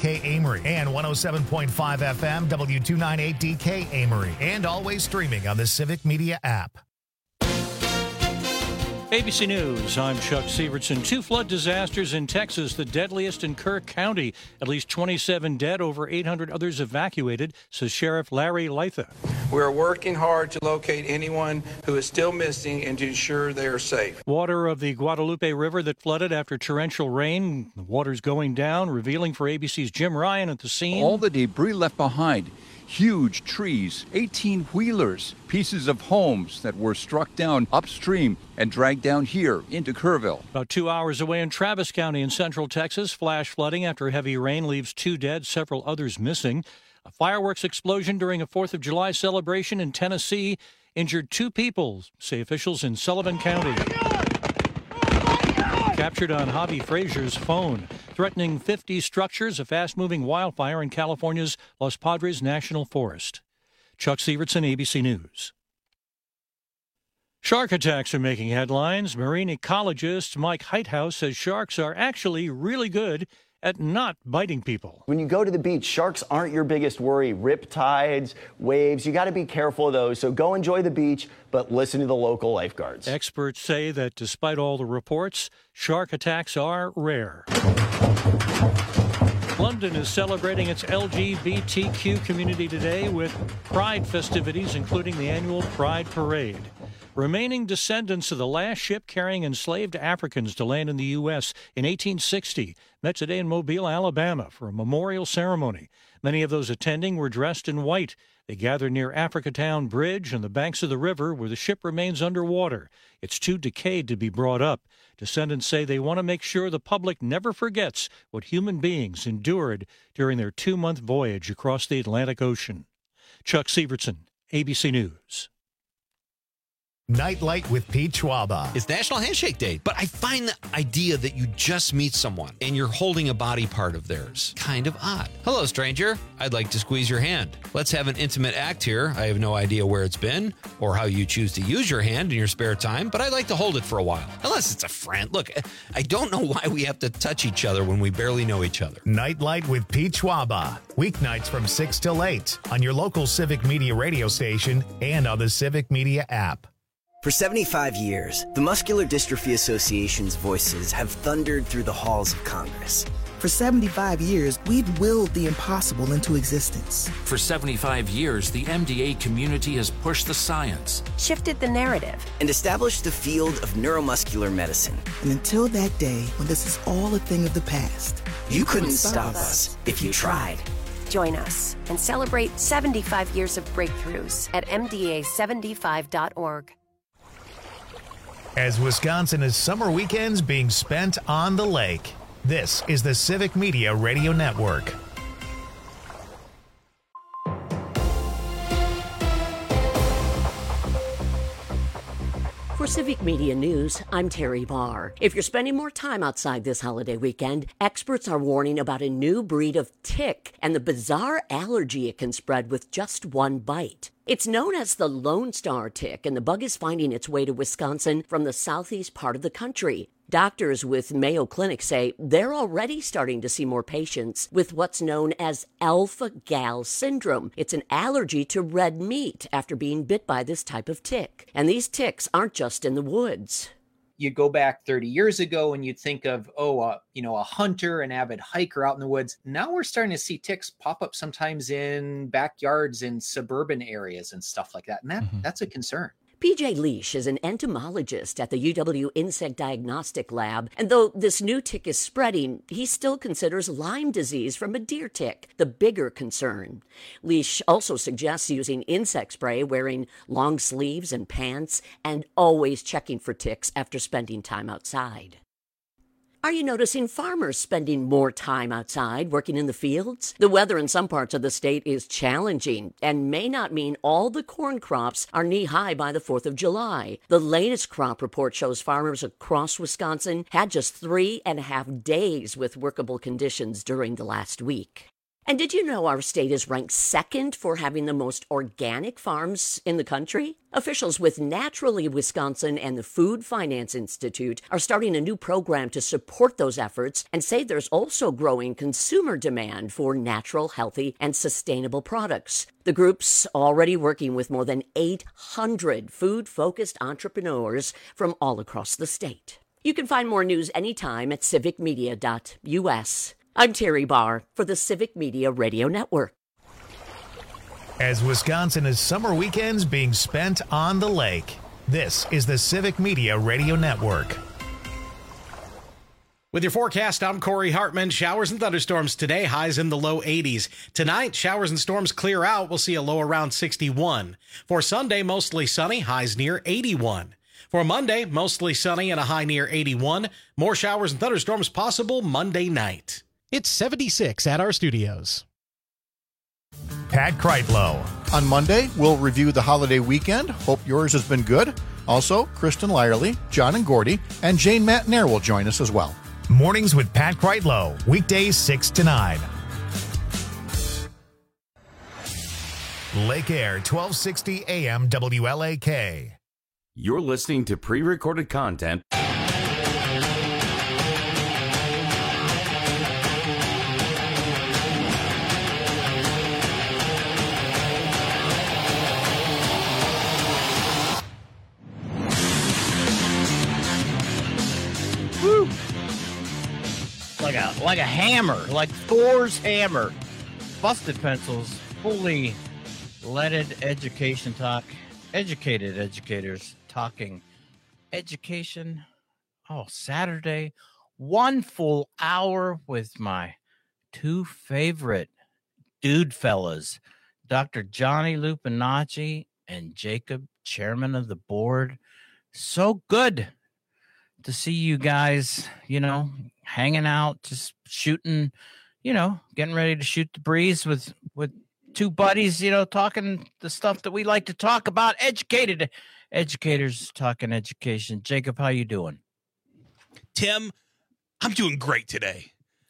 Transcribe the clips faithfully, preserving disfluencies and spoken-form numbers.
K Amory, and one oh seven point five F M W two ninety-eight D K Amory, and always streaming on the Civic Media app. A B C News, I'm Chuck Sievertson. Two flood disasters in Texas, the deadliest in Kirk County. At least twenty-seven dead, over eight hundred others evacuated, says Sheriff Larry Lytha. We are working hard to locate anyone who is still missing and to ensure they are safe. Water of the Guadalupe River that flooded after torrential rain. The water's going down, revealing for A B C's Jim Ryan at the scene. All the debris left behind. Huge trees, eighteen-wheelers, pieces of homes that were struck down upstream and dragged down here into Kerrville. About two hours away in Travis County in central Texas, flash flooding after heavy rain leaves two dead, several others missing. A fireworks explosion during a fourth of July celebration in Tennessee injured two people, say officials in Sullivan County. Captured on Javi Frazier's phone, threatening fifty structures, a fast-moving wildfire in California's Los Padres National Forest. Chuck Sievertson, A B C News. Shark attacks are making headlines. Marine ecologist Mike Heithouse says sharks are actually really good at not biting people. When you go to the beach, sharks aren't your biggest worry. Rip tides, waves, you got to be careful of those. So go enjoy the beach, but listen to the local lifeguards. Experts say that despite all the reports, shark attacks are rare. London is celebrating its L G B T Q community today with Pride festivities, including the annual Pride Parade. Remaining descendants of the last ship carrying enslaved Africans to land in the U S in eighteen sixty met today in Mobile, Alabama for a memorial ceremony. Many of those attending were dressed in white. They gathered near Africatown Bridge on the banks of the river where the ship remains underwater. It's too decayed to be brought up. Descendants say they want to make sure the public never forgets what human beings endured during their two-month voyage across the Atlantic Ocean. Chuck Sievertson, A B C News. Nightlight with Pete Schwaba. It's National Handshake Day, but I find the idea that you just meet someone and you're holding a body part of theirs kind of odd. Hello, stranger. I'd like to squeeze your hand. Let's have an intimate act here. I have no idea where it's been or how you choose to use your hand in your spare time, but I'd like to hold it for a while. Unless it's a friend. Look, I don't know why we have to touch each other when we barely know each other. Nightlight with Pete Schwaba. Weeknights from six till eight on your local Civic Media radio station and on the Civic Media app. For seventy-five years, the Muscular Dystrophy Association's voices have thundered through the halls of Congress. For seventy-five years, we've willed the impossible into existence. For seventy-five years, the M D A community has pushed the science, shifted the narrative, and established the field of neuromuscular medicine. And until that day, when this is all a thing of the past, you, you couldn't, couldn't stop us if you tried. Join us and celebrate seventy-five years of breakthroughs at M D A seventy-five dot org. As Wisconsin is summer weekends being spent on the lake, this is the Civic Media Radio Network. For Civic Media News, I'm Terry Barr. If you're spending more time outside this holiday weekend, experts are warning about a new breed of tick and the bizarre allergy it can spread with just one bite. It's known as the Lone Star tick, and the bug is finding its way to Wisconsin from the southeast part of the country. Doctors with Mayo Clinic say they're already starting to see more patients with what's known as alpha-gal syndrome. It's an allergy to red meat after being bit by this type of tick. And these ticks aren't just in the woods. You go back thirty years ago and you'd think of, oh, uh, you know, a hunter, an avid hiker out in the woods. Now we're starting to see ticks pop up sometimes in backyards in suburban areas and stuff like that. And that, mm-hmm. that's a concern. P J Leash is an entomologist at the U W Insect Diagnostic Lab, and though this new tick is spreading, he still considers Lyme disease from a deer tick the bigger concern. Leash also suggests using insect spray, wearing long sleeves and pants, and always checking for ticks after spending time outside. Are you noticing farmers spending more time outside working in the fields? The weather in some parts of the state is challenging and may not mean all the corn crops are knee-high by the fourth of July. The latest crop report shows farmers across Wisconsin had just three and a half days with workable conditions during the last week. And did you know our state is ranked second for having the most organic farms in the country? Officials with Naturally Wisconsin and the Food Finance Institute are starting a new program to support those efforts and say there's also growing consumer demand for natural, healthy, and sustainable products. The group's already working with more than eight hundred food-focused entrepreneurs from all across the state. You can find more news anytime at civic media dot U S. I'm Terry Barr for the Civic Media Radio Network. As Wisconsin is summer weekends being spent on the lake, this is the Civic Media Radio Network. With your forecast, I'm Corey Hartman. Showers and thunderstorms today, highs in the low eighties. Tonight, showers and storms clear out. We'll see a low around sixty-one. For Sunday, mostly sunny, highs near eighty-one. For Monday, mostly sunny and a high near eighty-one. More showers and thunderstorms possible Monday night. It's seventy-six at our studios. Pat Kreitlow. On Monday, we'll review the holiday weekend. Hope yours has been good. Also, Kristen Lyerly, John and Gordy, and Jane Matnair will join us as well. Mornings with Pat Kreitlow, weekdays six to nine. Lake Air, twelve sixty A M W L A K. You're listening to pre-recorded content. Woo! Like a like a hammer, like Thor's hammer. Busted Pencils, fully leaded education talk. Educated educators talking education. Oh, Saturday, one full hour with my two favorite dude fellas, Doctor Johnny Lupinacci and Jacob, chairman of the board. So good to see you guys, you know, hanging out, just shooting, you know, getting ready to shoot the breeze with, with two buddies, you know, talking the stuff that we like to talk about. Educated educators talking education. Jacob, how you doing? Tim, I'm doing great today.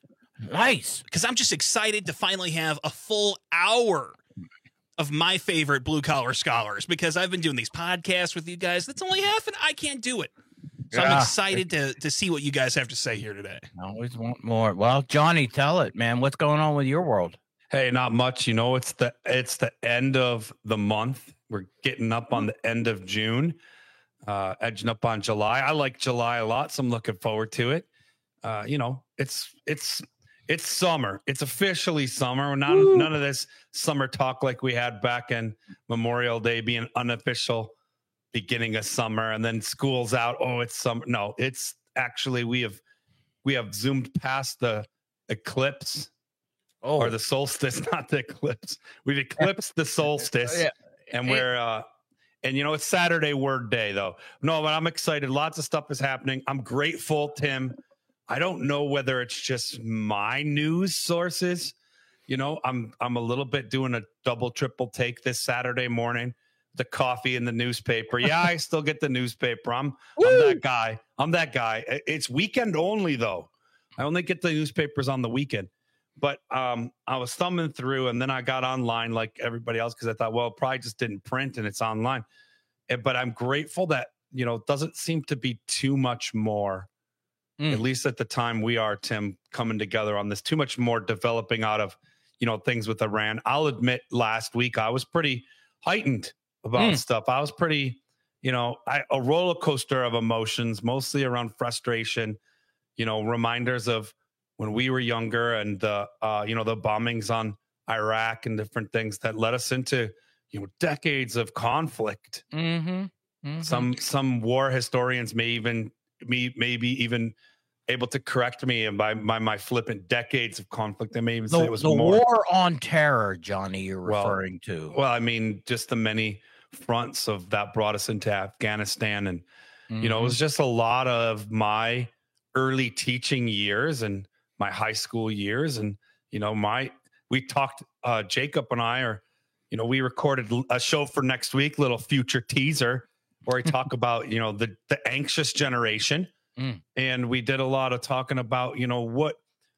Nice. Because I'm just excited to finally have a full hour of my favorite blue-collar scholars, because I've been doing these podcasts with you guys. That's only half, and I can't do it. So yeah. I'm excited to to see what you guys have to say here today. I always want more. Well, Johnny, tell it, man. What's going on with your world? Hey, not much. You know, it's the it's the end of the month. We're getting up on the end of June, uh, edging up on July. I like July a lot, so I'm looking forward to it. Uh, you know, it's it's it's summer. It's officially summer. None none of this summer talk like we had back in Memorial Day being unofficial beginning of summer, and then school's out. Oh, it's summer. No, it's actually we have we have zoomed past the eclipse. Oh. Or the solstice, not the eclipse. We've eclipsed the solstice, yeah. and we're uh, and you know it's Saturday Word Day though. No, but I'm excited. Lots of stuff is happening. I'm grateful, Tim. I don't know whether it's just my news sources. You know, I'm I'm a little bit doing a double triple take this Saturday morning. The coffee and the newspaper. Yeah, I still get the newspaper. I'm I'm that guy. I'm that guy. It's weekend only though. I only get the newspapers on the weekend. But um, I was thumbing through, and then I got online like everybody else because I thought, well, it probably just didn't print and it's online. But I'm grateful that, you know, it doesn't seem to be too much more, mm. at least at the time we are, Tim, coming together on this, too much more developing out of, you know, things with Iran. I'll admit last week I was pretty heightened about mm. stuff. I was pretty, you know, I, a roller coaster of emotions, mostly around frustration, you know, reminders of when we were younger and the, uh, you know, the bombings on Iraq and different things that led us into, you know, decades of conflict. Mm-hmm. Mm-hmm. Some some war historians may even me maybe even able to correct me and by my my flippant decades of conflict. They may even the, say it was the more. war on terror, Johnny. You're well, referring to. Well, I mean, just the many fronts of that brought us into Afghanistan, and mm-hmm. you know, it was just a lot of my early teaching years and my high school years. And, you know, my, we talked, uh, Jacob and I are, you know, we recorded a show for next week, little future teaser where we talk about, you know, the, the anxious generation. Mm. And we did a lot of talking about, you know, what,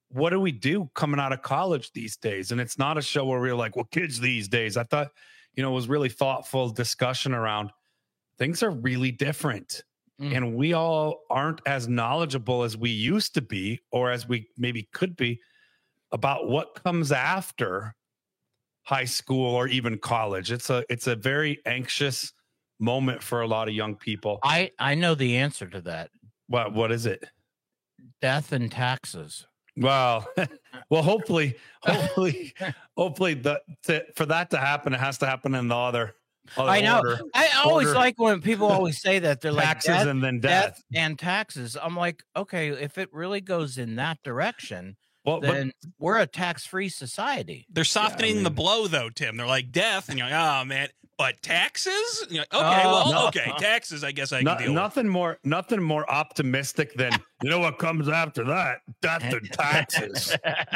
what do we do coming out of college these days? And it's not a show where we're like, well, kids these days. I thought, you know, it was really thoughtful discussion around things are really different. Mm. And we all aren't as knowledgeable as we used to be, or as we maybe could be, about what comes after high school or even college. It's a it's a very anxious moment for a lot of young people. I, I know the answer to that. What what is it? Death and taxes. Well, well, hopefully, hopefully, hopefully that to, for that to happen, it has to happen in the other. other I know. Order, I always order. like when people always say that they're Taxes like death, and then death. death and taxes. I'm like, okay, if it really goes in that direction, well, then but, we're a tax-free society. They're softening yeah, I mean, the blow, though, Tim. They're like death, and you're like, oh man. But taxes? You're like, okay, uh, well, no, okay, taxes. I guess I no, can deal nothing with. more, nothing more optimistic than you know what comes after that. Death and taxes.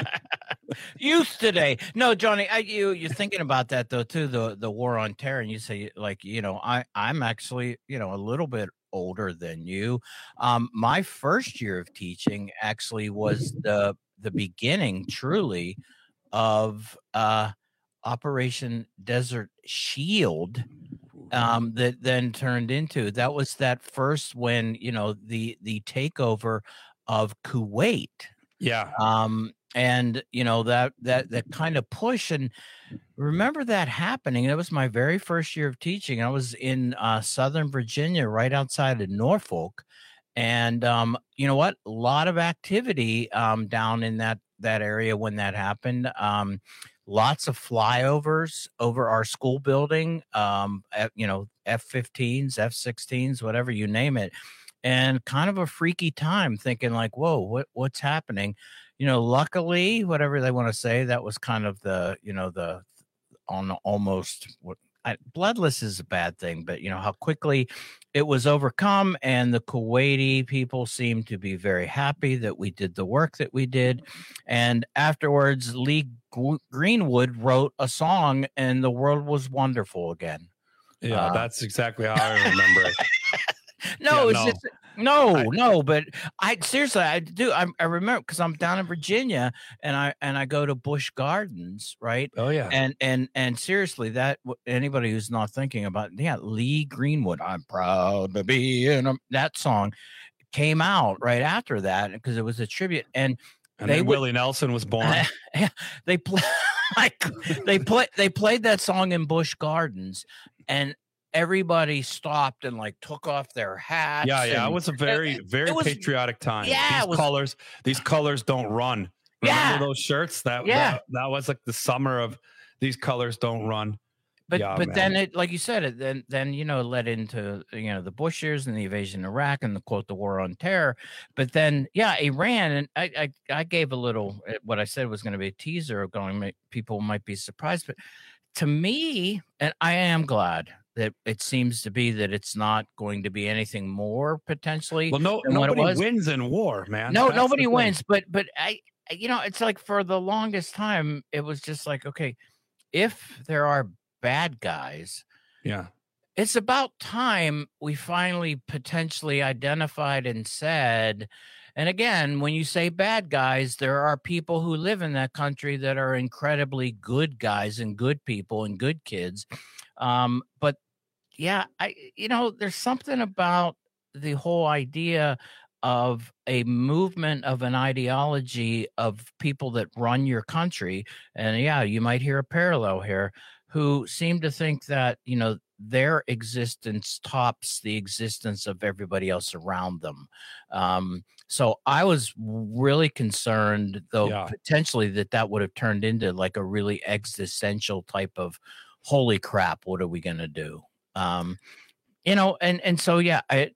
Youth today. No, Johnny, I, you you're thinking about that though too. The the war on terror, and you say like, you know, I I'm actually you know a little bit older than you. Um, my first year of teaching actually was the the beginning, truly, of uh. Operation Desert Shield, um, that then turned into that was that first when you know the the takeover of Kuwait. Yeah. Um, and you know that that that kind of push, and remember that happening. It was my very first year of teaching. I was in uh, Southern Virginia, right outside of Norfolk, and um, you know what? A lot of activity um, down in that that area when that happened. Um, Lots of flyovers over our school building, um, at, you know, F fifteens, F sixteens, whatever you name it, and kind of a freaky time thinking like, whoa, what what's happening? You know, luckily, whatever they want to say, that was kind of the, you know, the on almost what I, bloodless is a bad thing, but you know how quickly it was overcome, and the Kuwaiti people seemed to be very happy that we did the work that we did. And afterwards, Lee Greenwood wrote a song, and the world was wonderful again. Yeah, uh, that's exactly how I remember it. No, yeah, it's no. just no, I, no. But I seriously, I do. I, I remember because I'm down in Virginia, and I and I go to Busch Gardens, right? Oh yeah. And and and seriously, that anybody who's not thinking about, yeah, Lee Greenwood, I'm proud to be in a, that song came out right after that because it was a tribute, and and they then would, Willie Nelson was born. Uh, they play like they play they played that song in Busch Gardens, and everybody stopped and like took off their hats. Yeah, yeah. And, it was a very, very was, patriotic time. Yeah, these was, colors, these colors don't run. Remember yeah, those shirts? That, yeah. that that was like the summer of these colors don't run. But yeah, but man. then it, like you said, it then then you know it led into you know the Bush years and the invasion of Iraq and the quote the war on terror. But then yeah, Iran, and I I, I gave a little what I said was going to be a teaser of going. People might be surprised, but to me, and I am glad that it seems to be that it's not going to be anything more potentially. Well, no, than nobody what it was. wins in war, man. No, That's nobody wins. But but I, you know, it's like for the longest time, it was just like, okay, if there are bad guys, yeah, it's about time we finally potentially identified and said. And again, when you say bad guys, there are people who live in that country that are incredibly good guys and good people and good kids. Um, but yeah, I, you know, there's something about the whole idea of a movement of an ideology of people that run your country. And yeah, you might hear a parallel here, who seem to think that, you know, their existence tops the existence of everybody else around them. Um, so I was really concerned, though, yeah. potentially that that would have turned into like a really existential type of, holy crap, what are we going to do? Um, you know, and, and so, yeah, I,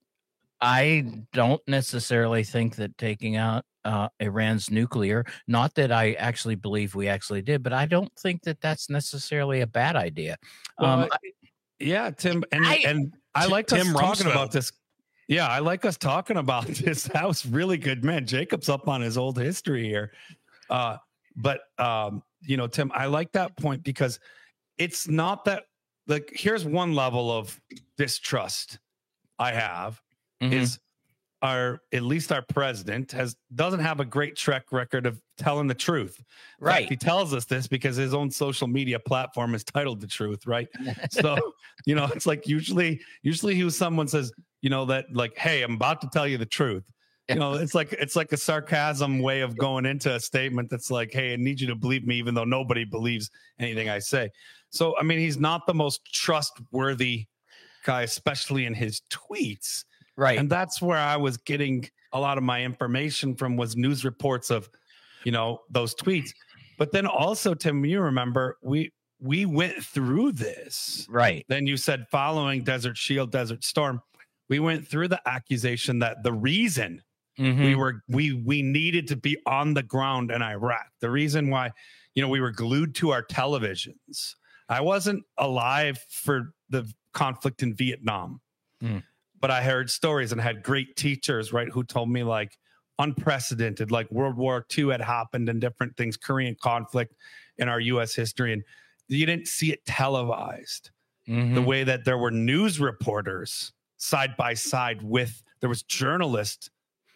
I don't necessarily think that taking out uh, Iran's nuclear, not that I actually believe we actually did, but I don't think that that's necessarily a bad idea. Well, Um, I, yeah, Tim, and I, and I like Tim us talking Rumsfeld. about this. Yeah, I like us talking about this. That was really good, man. Jacob's up on his old history here. Uh, but um, you know, Tim, I like that point because it's not that. Like, here's one level of distrust I have Mhm. is our at least our president has doesn't have a great track record of telling the truth. In Right. fact, he tells us this because his own social media platform is titled The Truth, right? So, you know, it's like usually usually he was someone says, you know, that like, hey, I'm about to tell you the truth. You know, it's like it's like a sarcasm way of going into a statement that's like, hey, I need you to believe me, even though nobody believes anything I say. So, I mean, he's not the most trustworthy guy, especially in his tweets. Right. And that's where I was getting a lot of my information from, was news reports of, you know, those tweets. But then also, Tim, you remember we we went through this. Right. Then you said following Desert Shield, Desert Storm, we went through the accusation that the reason Mhm. we were we we needed to be on the ground in Iraq, the reason why, you know, we were glued to our televisions. I wasn't alive for the conflict in Vietnam. Mm. But I heard stories and had great teachers, right, who told me like unprecedented, like World War Two had happened and different things, Korean conflict in our U S history. And you didn't see it televised Mhm. the way that there were news reporters side by side with, there was journalist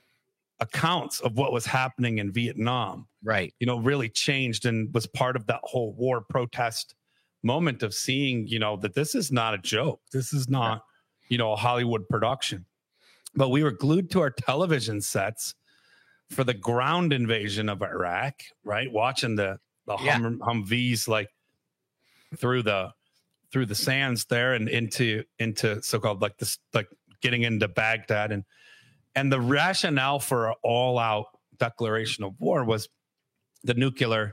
accounts of what was happening in Vietnam. Right. You know, really changed and was part of that whole war protest moment of seeing, you know, that this is not a joke. This is not, you know, a Hollywood production. But we were glued to our television sets for the ground invasion of Iraq, right? Watching the the Yeah. hum, Humvees like through the through the sands there and into into so-called like this, like getting into Baghdad. And and the rationale for an all-out declaration of war was the nuclear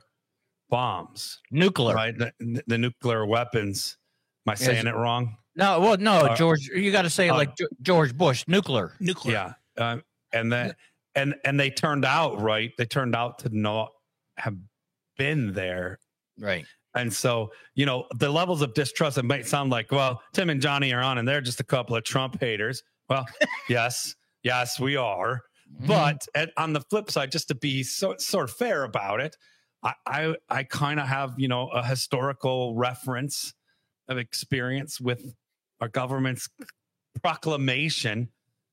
bombs. Nuclear. Right? The, the nuclear weapons. Am I saying Is- it wrong? No, well, no, Uh, George, you got to say it uh, like Ge- George Bush, nuclear. Nuclear. Yeah. Um, and then and and they turned out right. They turned out to not have been there. Right. And so, you know, the levels of distrust, it might sound like, well, Tim and Johnny are on and they're just a couple of Trump haters. Well, yes, yes, we are. But at, on the flip side, just to be so, sort of fair about it, I I, I kind of have, you know, a historical reference of experience with our government's proclamation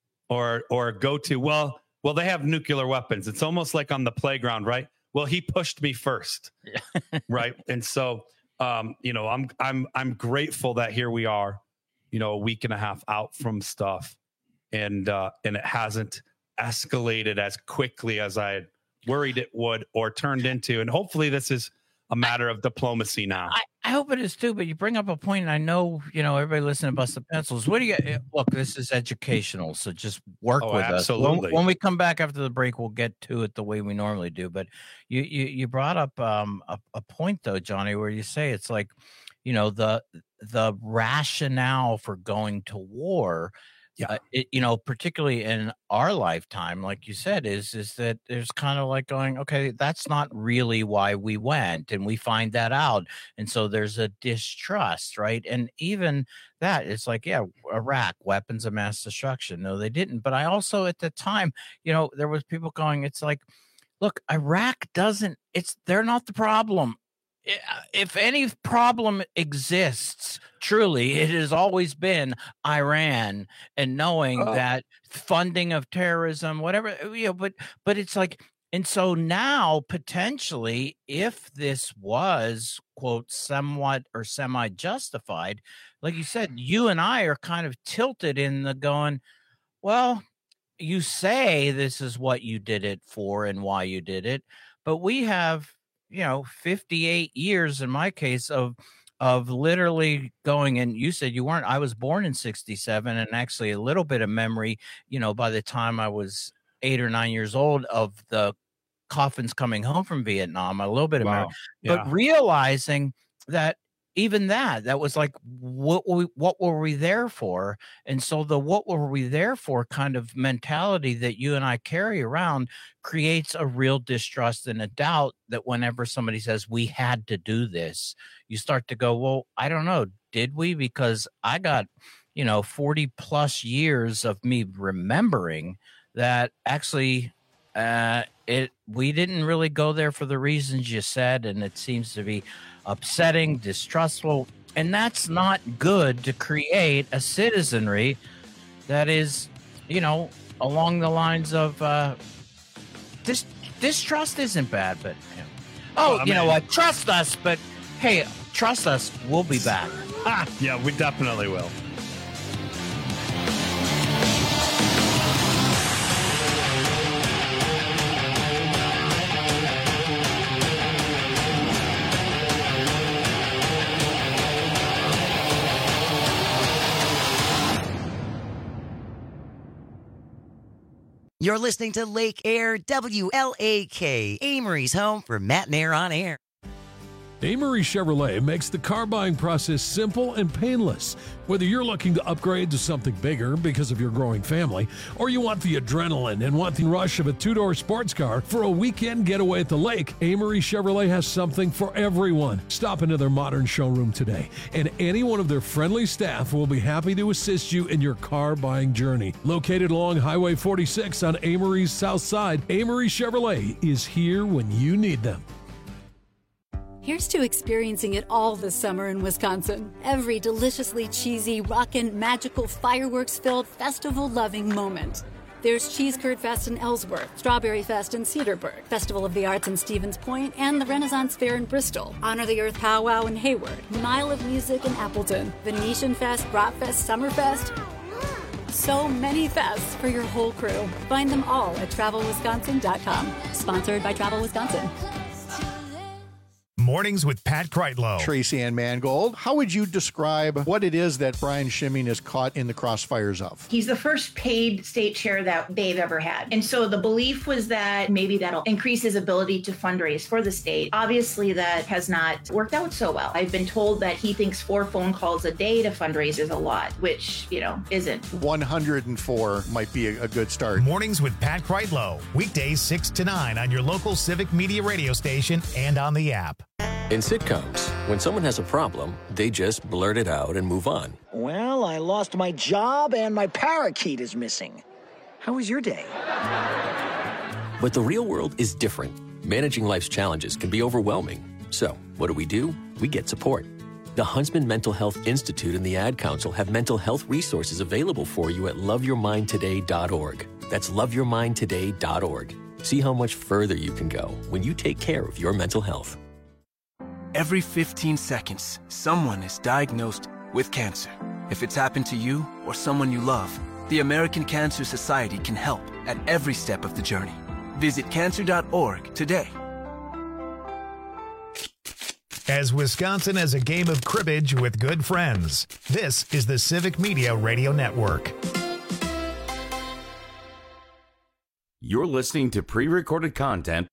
or or go to, well, well, they have nuclear weapons. It's almost like on the playground, right? Well, he pushed me first. Right. And so um, you know, I'm I'm I'm grateful that here we are, you know, a week and a half out from stuff. And uh, and it hasn't escalated as quickly as I had worried it would or turned into. And hopefully this is a matter of diplomacy now. I, I hope it is too, but you bring up a point, and I know, you know, everybody listening to Bust the Pencils. What do you look? This is educational, so just work Oh, with absolutely. us. When, when we come back after the break, we'll get to it the way we normally do. But you you, you brought up um, a, a point though, Johnny, where you say it's like, you know, the the rationale for going to war. Yeah. Uh, it, you know, particularly in our lifetime, like you said, is is that there's kind of like going, okay, that's not really why we went, and we find that out, and so there's a distrust, right? And even that, it's like, yeah, Iraq, weapons of mass destruction. No, they didn't. But I also, at the time, you know, there was people going, it's like, look, Iraq doesn't. It's they're not the problem. If any problem exists, truly, it has always been Iran, and knowing Oh. that funding of terrorism, whatever, you know, but but it's like, and so now potentially, if this was quote somewhat or semi justified, like you said, you and I are kind of tilted in the going, well, you say this is what you did it for and why you did it, but we have, you know, fifty-eight years in my case of of literally going, and you said you weren't, I was born in sixty-seven, and actually a little bit of memory, you know, by the time I was eight or nine years old, of the coffins coming home from Vietnam, a little bit of Wow. memory, Yeah. but realizing that even that, that was like, what were we, what were we there for? And so the what were we there for kind of mentality that you and I carry around creates a real distrust and a doubt that whenever somebody says we had to do this, you start to go, well, I don't know, did we? Because I got, you know, forty plus years of me remembering that actually uh, it we didn't really go there for the reasons you said, and it seems to be upsetting, distrustful, and that's not good to create a citizenry that is, you know, along the lines of uh, this distrust isn't bad, but you know. oh, Oh, you know man. what? Trust us, but hey, trust us, we'll be back. Ah, yeah, we definitely will. You're listening to Lake Air W L A K, Amory's home for Matt and Air on Air. Amory Chevrolet makes the car buying process simple and painless. Whether you're looking to upgrade to something bigger because of your growing family, or you want the adrenaline and want the rush of a two-door sports car for a weekend getaway at the lake, Amory Chevrolet has something for everyone. Stop into their modern showroom today, and any one of their friendly staff will be happy to assist you in your car buying journey. Located along Highway forty-six on Amory's south side, Amory Chevrolet is here when you need them. Here's to experiencing it all this summer in Wisconsin. Every deliciously cheesy, rockin', magical, fireworks-filled, festival-loving moment. There's Cheese Curd Fest in Ellsworth, Strawberry Fest in Cedarburg, Festival of the Arts in Stevens Point, and the Renaissance Fair in Bristol, Honor the Earth Powwow in Hayward, Mile of Music in Appleton, Venetian Fest, Bratfest, Summerfest. So many fests for your whole crew. Find them all at travel wisconsin dot com. Sponsored by Travel Wisconsin. Mornings with Pat Kreitlow. Tracy Ann Mangold, how would you describe what it is that Brian Schimming is caught in the crossfires of? He's the first paid state chair that they've ever had. And so the belief was that maybe that'll increase his ability to fundraise for the state. Obviously, that has not worked out so well. I've been told that he thinks four phone calls a day to fundraise is a lot, which, you know, isn't. one hundred four might be a, a good start. Mornings with Pat Kreitlow. Weekdays six to nine on your local Civic Media radio station and on the app. In sitcoms, when someone has a problem, they just blurt it out and move on. Well, I lost my job and my parakeet is missing. How was your day? But the real world is different. Managing life's challenges can be overwhelming. So, what do we do? We get support. The Huntsman Mental Health Institute and the Ad Council have mental health resources available for you at love your mind today dot org. That's love your mind today dot org. See how much further you can go when you take care of your mental health. Every fifteen seconds, someone is diagnosed with cancer. If it's happened to you or someone you love, the American Cancer Society can help at every step of the journey. Visit cancer dot org today. As Wisconsin has a game of cribbage with good friends, this is the Civic Media Radio Network. You're listening to pre-recorded content.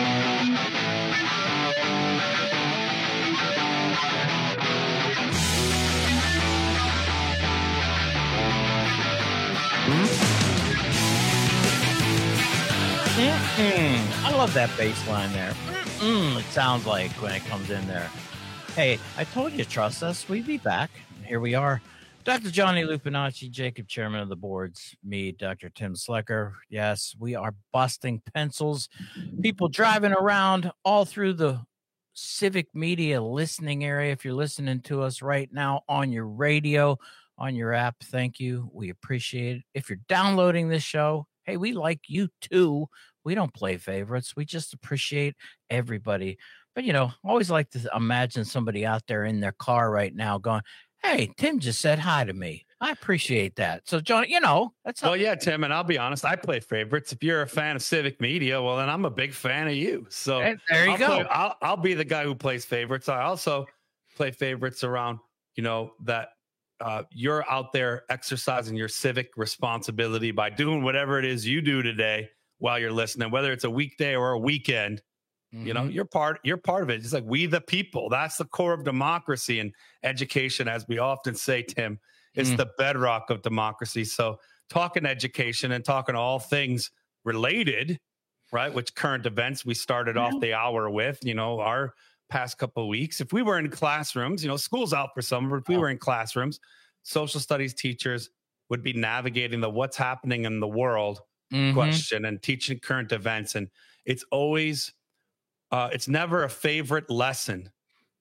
Mm-mm. I love that bass line there. Mm-mm, it sounds like when it comes in there. Hey, I told you, trust us. We'd be back. Here we are. Doctor Johnny Lupinacci, Jacob, chairman of the boards, me, Doctor Tim Slecker. Yes, we are busting pencils. People driving around all through the Civic Media listening area. If you're listening to us right now on your radio, on your app, thank you. We appreciate it. If you're downloading this show, hey, we like you too. We don't play favorites. We just appreciate everybody. But, you know, I always like to imagine somebody out there in their car right now going, hey, Tim just said hi to me. I appreciate that. So, John, you know, that's well, yeah, Tim, and I'll be honest, I play favorites. If you're a fan of Civic Media, well, then I'm a big fan of you. So hey, there you I'll go. Play, I'll, I'll be the guy who plays favorites. I also play favorites around, you know, that uh, you're out there exercising your civic responsibility by doing whatever it is you do today while you're listening, whether it's a weekday or a weekend. Mm-hmm. You know, you're part, you're part of it. It's like we the people. That's the core of democracy, and education, as we often say, Tim, is mm. the bedrock of democracy. So talking education and talking all things related, right? Which current events we started mm-hmm. off the hour with, you know, our past couple of weeks. If we were in classrooms, you know, school's out for summer, if we oh. were in classrooms, social studies teachers would be navigating the what's happening in the world mm-hmm. question and teaching current events. And it's always, Uh, it's never a favorite lesson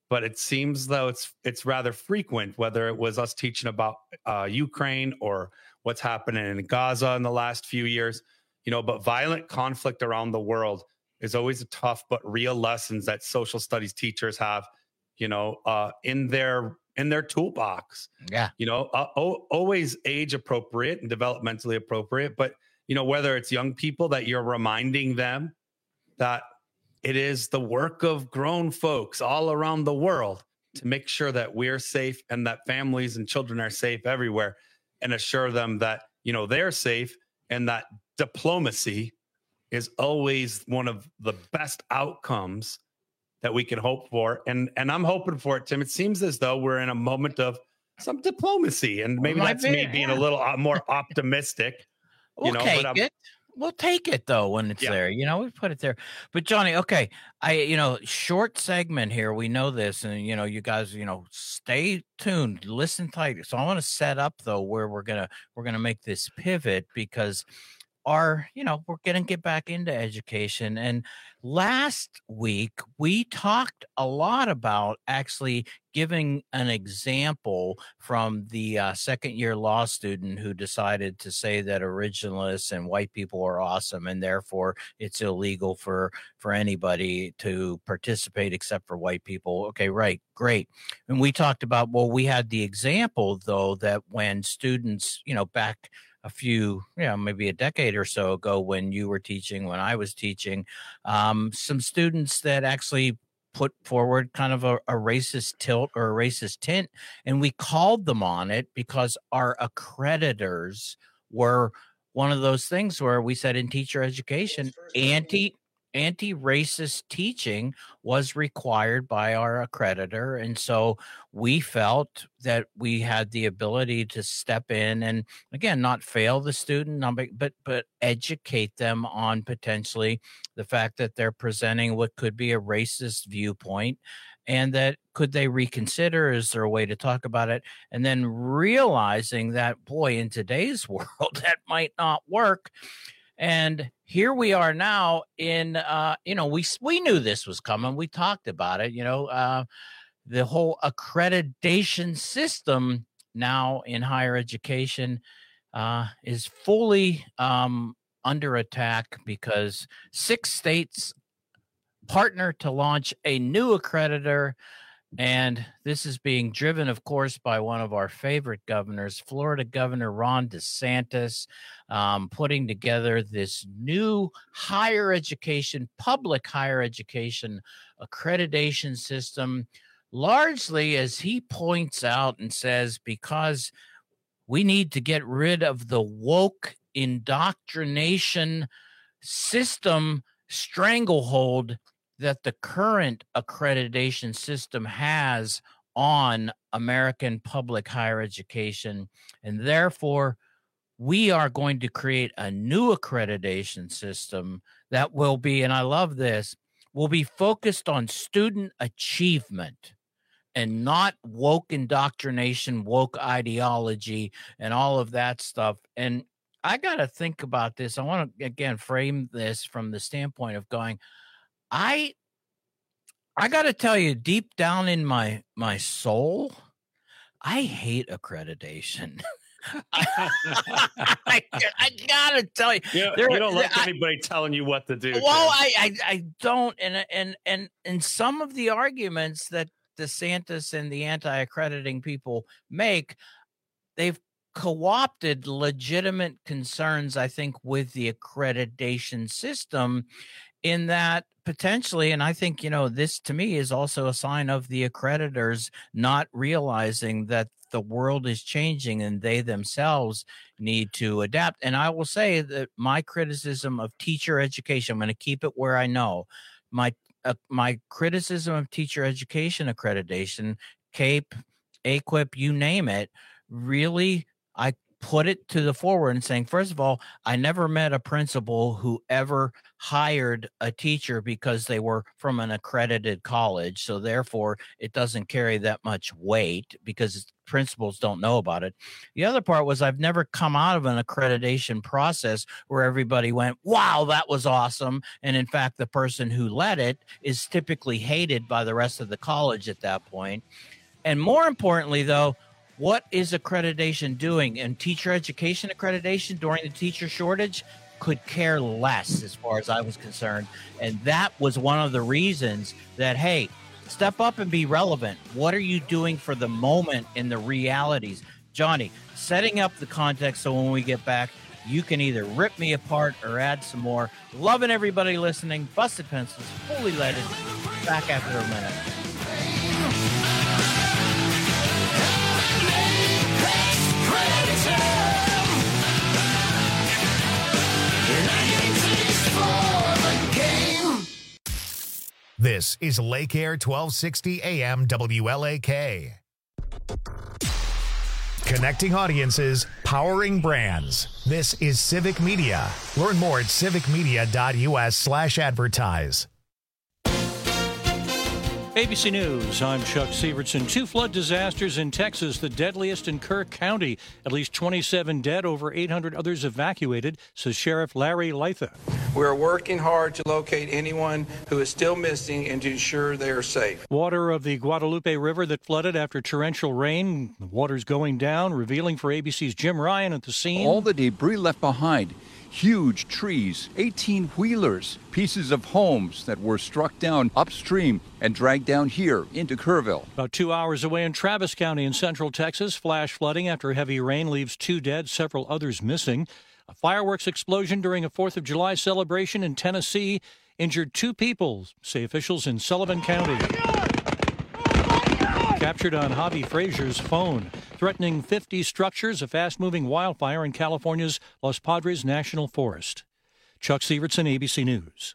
but it seems though it's it's rather frequent, whether it was us teaching about uh, Ukraine or what's happening in Gaza in the last few years, you know, but violent conflict around the world is always a tough but real lessons that social studies teachers have, you know, uh, in their in their toolbox. Yeah. You know, uh, o- always age appropriate and developmentally appropriate. But, you know, whether it's young people that you're reminding them that it is the work of grown folks all around the world to make sure that we're safe and that families and children are safe everywhere, and assure them that, you know, they're safe and that diplomacy is always one of the best outcomes that we can hope for. And and I'm hoping for it, Tim. It seems as though we're in a moment of some diplomacy, and maybe that's be, me being yeah. a little more optimistic. We'll you know, take but it. We'll take it though when it's yeah. there. You know, we put it there. But Johnny, okay, I you know, short segment here. We know this, and you know, you guys, you know, stay tuned, listen tight. So I want to set up though where we're gonna we're gonna make this pivot, because our, you know, we're going to get back into education. And last week we talked a lot about actually giving an example from the uh, second year law student who decided to say that originalists and white people are awesome, and therefore it's illegal for, for anybody to participate except for white people. Okay, right. Great. And we talked about, well, we had the example though, that when students, you know, back a few, you know, maybe a decade or so ago when you were teaching, when I was teaching, um, some students that actually put forward kind of a, a racist tilt or a racist tint, and we called them on it because our accreditors were one of those things where we said in teacher education, anti anti-racist teaching was required by our accreditor. And so we felt that we had the ability to step in and, again, not fail the student, but but educate them on potentially the fact that they're presenting what could be a racist viewpoint, and that could they reconsider? Is there a way to talk about it? And then realizing that, boy, in today's world, that might not work. And here we are now in, uh, you know, we we knew this was coming. We talked about it, you know, uh, the whole accreditation system now in higher education uh, is fully um, under attack because six states partner to launch a new accreditor. And this is being driven, of course, by one of our favorite governors, Florida Governor Ron DeSantis, um, putting together this new higher education, public higher education accreditation system, largely, as he points out and says, because we need to get rid of the woke indoctrination system stranglehold that the current accreditation system has on American public higher education. And therefore, we are going to create a new accreditation system that will be, and I love this, will be focused on student achievement and not woke indoctrination, woke ideology, and all of that stuff. And I got to think about this. I want to, again, frame this from the standpoint of going, I I got to tell you, deep down in my my soul, I hate accreditation. I, I gotta tell you, you, there, you don't like I, anybody telling you what to do. Well, I, I I don't, and and and and some of the arguments that DeSantis and the anti-accrediting people make, they've co-opted legitimate concerns, I think, with the accreditation system, in that potentially, and I think, you know, this to me is also a sign of the accreditors not realizing that the world is changing and they themselves need to adapt. And I will say that my criticism of teacher education, I'm going to keep it where I know, my uh, my criticism of teacher education accreditation, CAPE, AQUIP, you name it, really, I put it to the forward and saying, first of all, I never met a principal who ever hired a teacher because they were from an accredited college. So therefore, it doesn't carry that much weight because principals don't know about it. The other part was I've never come out of an accreditation process where everybody went, wow, that was awesome. And in fact, the person who led it is typically hated by the rest of the college at that point. And more importantly, though, what is accreditation doing? And teacher education accreditation during the teacher shortage could care less as far as I was concerned. And that was one of the reasons that, hey, step up and be relevant. What are you doing for the moment in the realities? Johnny, setting up the context so when we get back, you can either rip me apart or add some more. Loving everybody listening. Busted Pencils, fully leaded. Back after a minute. This is Lake Air twelve sixty A M W L A K. Connecting audiences, powering brands. This is Civic Media. Learn more at civicmedia.us slash advertise. A B C News, I'm Chuck Sievertson. Two flood disasters in Texas, the deadliest in Kirk County. At least twenty-seven dead, over eight hundred others evacuated, says Sheriff Larry Litha. We're working hard to locate anyone who is still missing and to ensure they are safe. Water of the Guadalupe River that flooded after torrential rain. The water's going down, revealing for A B C's Jim Ryan at the scene. All the debris left behind. Huge trees, eighteen-wheelers, pieces of homes that were struck down upstream and dragged down here into Kerrville. About two hours away in Travis County in central Texas, flash flooding after heavy rain leaves two dead, several others missing. A fireworks explosion during a fourth of July celebration in Tennessee injured two people, say officials in Sullivan County. Captured on Hobby Frazier's phone, threatening fifty structures, a fast-moving wildfire in California's Los Padres National Forest. Chuck Sievertson, A B C News.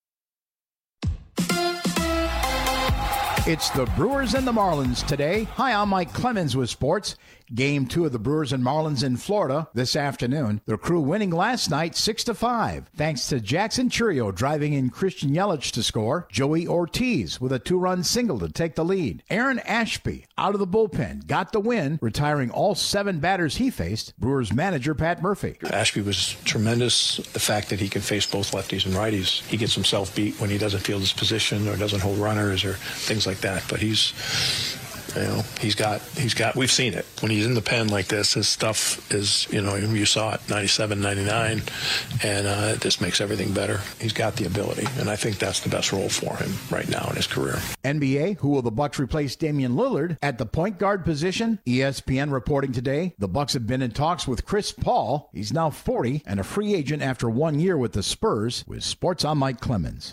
It's the Brewers and the Marlins today. Hi, I'm Mike Clemens with sports. Game two of the Brewers and Marlins in Florida this afternoon. The Crew winning last night six to five, thanks to Jackson Churio driving in Christian Yelich to score. Joey Ortiz with a two-run single to take the lead. Aaron Ashby out of the bullpen got the win, retiring all seven batters he faced. Brewers manager Pat Murphy. Ashby was tremendous. The fact that he can face both lefties and righties. He gets himself beat when he doesn't field his position or doesn't hold runners or things like that. But he's... You know, he's got, he's got, we've seen it. When he's in the pen like this, his stuff is, you know, you saw it, ninety-seven, ninety-nine, and uh, this makes everything better. He's got the ability, and I think that's the best role for him right now in his career. N B A, who will the Bucks replace Damian Lillard at the point guard position? E S P N reporting today, the Bucks have been in talks with Chris Paul. He's now forty and a free agent after one year with the Spurs. With Sports, I'm Mike Clemens.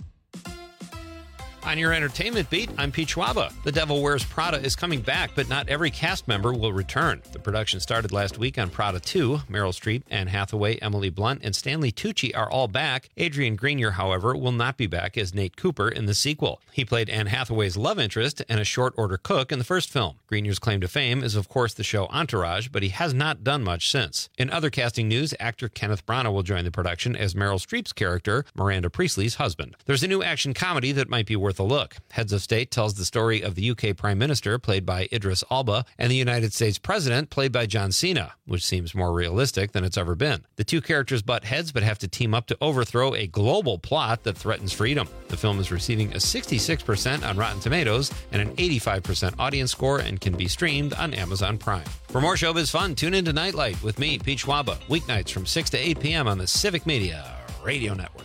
On your entertainment beat, I'm Pete Schwaba. The Devil Wears Prada is coming back, but not every cast member will return. The production started last week on Prada two. Meryl Streep, Anne Hathaway, Emily Blunt, and Stanley Tucci are all back. Adrian Grenier, however, will not be back as Nate Cooper in the sequel. He played Anne Hathaway's love interest and a short-order cook in the first film. Grenier's claim to fame is, of course, the show Entourage, but he has not done much since. In other casting news, actor Kenneth Branagh will join the production as Meryl Streep's character, Miranda Priestley's husband. There's a new action comedy that might be worth a look. Heads of State tells the story of the U K Prime Minister, played by Idris Elba, and the United States President, played by John Cena, which seems more realistic than it's ever been. The two characters butt heads but have to team up to overthrow a global plot that threatens freedom. The film is receiving a sixty-six percent on Rotten Tomatoes and an eighty-five percent audience score and can be streamed on Amazon Prime. For more showbiz fun, tune into Nightlight with me, Pete Schwaba, weeknights from six to eight p.m. on the Civic Media Radio Network.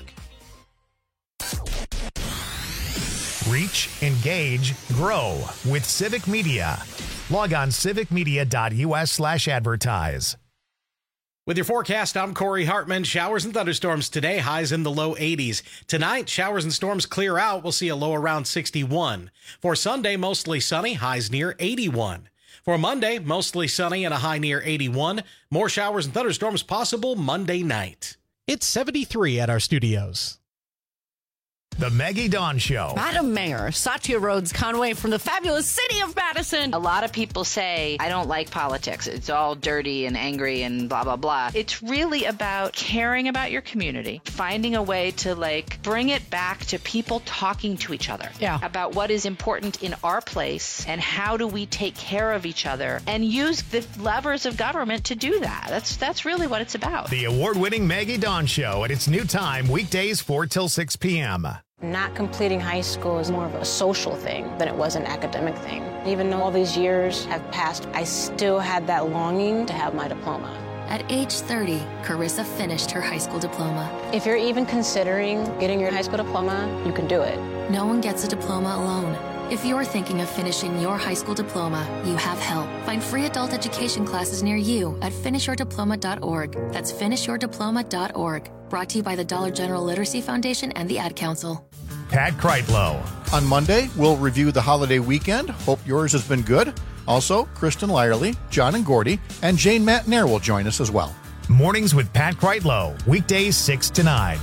Reach, engage, grow with Civic Media. Log on civicmedia.us slash advertise. With your forecast, I'm Corey Hartman. Showers and thunderstorms today, highs in the low eighties. Tonight, showers and storms clear out. We'll see a low around sixty-one. For Sunday, mostly sunny, highs near eighty-one. For Monday, mostly sunny and a high near eighty-one. More showers and thunderstorms possible Monday night. It's seventy-three at our studios. The Maggie Dawn Show. Madam Mayor, Satya Rhodes Conway from the fabulous city of Madison. A lot of people say, I don't like politics. It's all dirty and angry and blah, blah, blah. It's really about caring about your community, finding a way to like bring it back to people talking to each other yeah. about what is important in our place and how do we take care of each other and use the levers of government to do that. That's, that's really what it's about. The award-winning Maggie Dawn Show at its new time, weekdays four till six p.m. Not completing high school is more of a social thing than it was an academic thing. Even though all these years have passed, I still had that longing to have my diploma. At age thirty, Carissa finished her high school diploma. If you're even considering getting your high school diploma, you can do it. No one gets a diploma alone. If you're thinking of finishing your high school diploma, you have help. Find free adult education classes near you at finish your diploma dot org. That's finish your diploma dot org. Brought to you by the Dollar General Literacy Foundation and the Ad Council. Pat Kreitlow. On Monday, we'll review the holiday weekend. Hope yours has been good. Also, Kristen Lyerly, John and Gordy, and Jane Matnair will join us as well. Mornings with Pat Kreitlow, weekdays six to nine.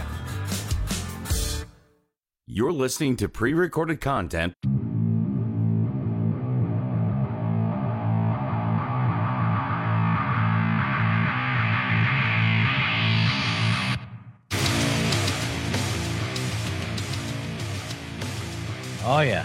You're listening to pre-recorded content. Oh, yeah.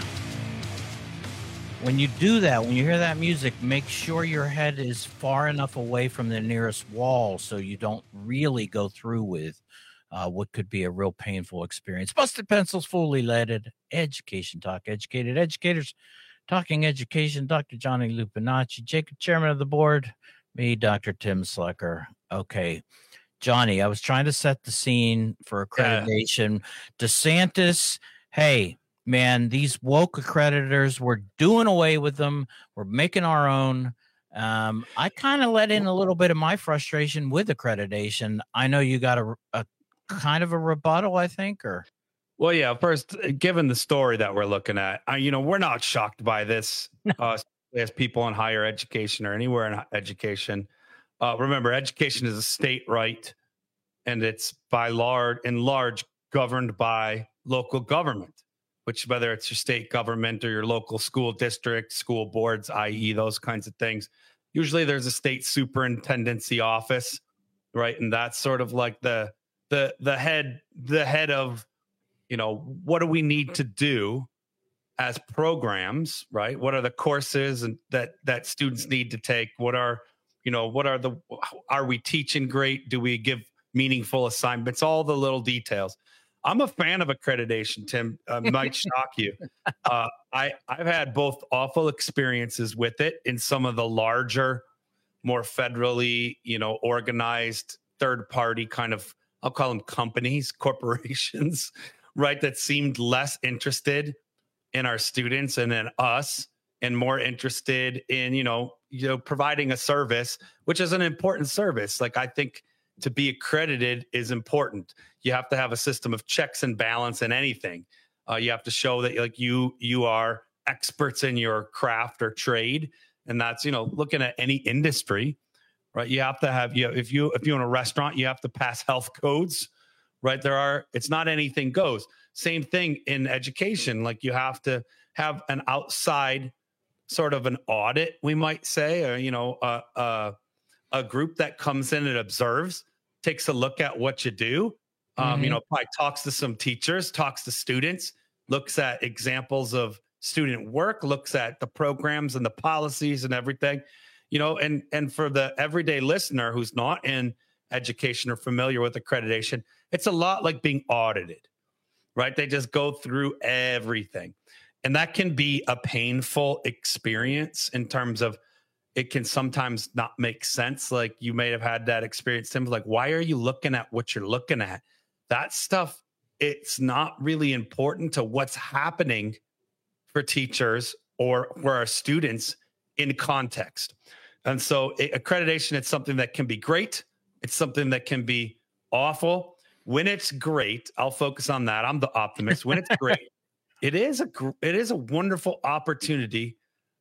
When you do that, when you hear that music, make sure your head is far enough away from the nearest wall so you don't really go through with uh, what could be a real painful experience. Busted Pencils, fully leaded, education talk, educated educators, talking education, Doctor Johnny Lupinacci, Jacob, chairman of the board, me, Doctor Tim Slecker. Okay. Johnny, I was trying to set the scene for accreditation. Yeah. DeSantis, hey, man, these woke accreditors, we're doing away with them. We're making our own. Um, I kind of let in a little bit of my frustration with accreditation. I know you got a, a kind of a rebuttal, I think, or. Well, yeah, first, given the story that we're looking at, uh, you know, we're not shocked by this uh, as people in higher education or anywhere in education. Uh, remember, education is a state right, and it's by large, in large, governed by local government, which whether it's your state government or your local school district, school boards, that is those kinds of things. Usually there's a state superintendency office, right? And that's sort of like the the the head the head of, you know, what do we need to do as programs, right? What are the courses and that that students need to take? What are, you know, what are the, are we teaching great? Do we give meaningful assignments? All the little details. I'm a fan of accreditation, Tim. Uh, might shock you. Uh, I, I've had both awful experiences with it in some of the larger, more federally, you know, organized third-party kind of, I'll call them companies, corporations, right, that seemed less interested in our students and in us and more interested in, you know, you know, providing a service, which is an important service. Like, I think to be accredited is important. You have to have a system of checks and balance in anything. Uh, you have to show that like you you are experts in your craft or trade, and that's, you know, looking at any industry, right? You have to have, you know, if you if you own a restaurant, you have to pass health codes, right? There are, it's not anything goes. Same thing in education. Like, you have to have an outside sort of an audit, we might say, or, you know, uh, uh a group that comes in and observes, takes a look at what you do, um, mm-hmm. you know, probably talks to some teachers, talks to students, looks at examples of student work, looks at the programs and the policies and everything, you know, and, and for the everyday listener who's not in education or familiar with accreditation, it's a lot like being audited, right? They just go through everything. And that can be a painful experience in terms of, it can sometimes not make sense. Like, you may have had that experience, Tim, like, why are you looking at what you're looking at? That stuff, it's not really important to what's happening for teachers or for our students in context. And so it, accreditation, it's something that can be great. It's something that can be awful. When it's great, I'll focus on that. I'm the optimist. When it's great, it is a it is a wonderful opportunity